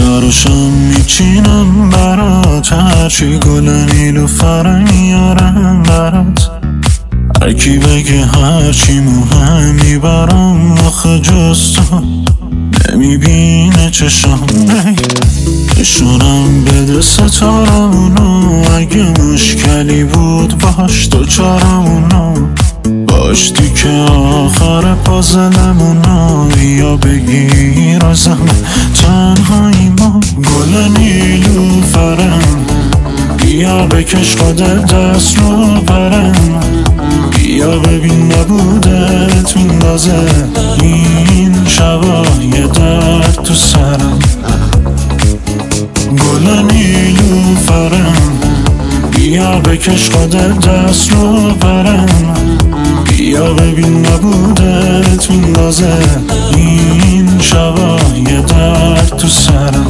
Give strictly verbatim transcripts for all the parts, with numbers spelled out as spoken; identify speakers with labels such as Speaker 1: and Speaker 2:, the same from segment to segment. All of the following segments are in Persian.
Speaker 1: سیگارشم میچینم برات، هرچی گل نیلوفر میارم برات. هرکی بگه هرچی مهمی برام، آخه جز تو نمیبینه چشام. نشونم بده ستارمونو، اگه مشکلی بود باش دوچارمونو. باشتی که آخر پازلمونو، یا بگیر ازم تنهایی ما. گل نیلوفرم بیا بکش خودت دست رو برم، بیا ببین نبودت میندازه این شبا یه درد تو سرم. گل نیلوفرم بیا بکش خودت دست رو برم، بیا ببین نبودت میندازه این شبا یه درد تو سرم.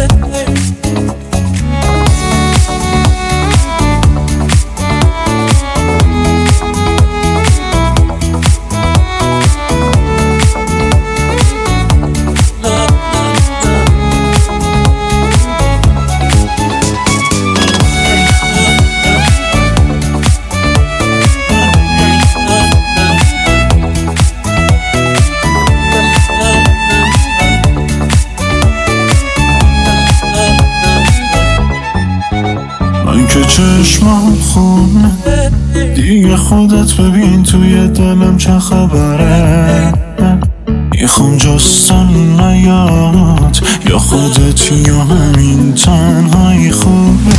Speaker 1: من که چشمم خونه دیگه، خودت ببین توی دلم چه خبره. میخوام جستن نیاد، یا خودت یا همین تنهایی خوبه.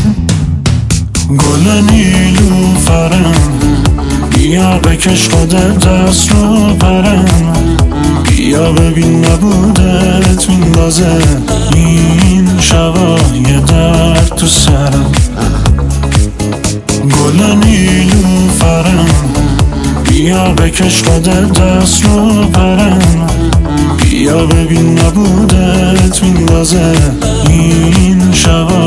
Speaker 1: گل نیلوفرم بیا بکش خودت دست رو برم، بیا ببین نبودت میندازه این شبا یه درد تو سرم. گل نیلوفرم بیا بکش خودت دست رو برم، بیا ببین نبودت میندازه این شبا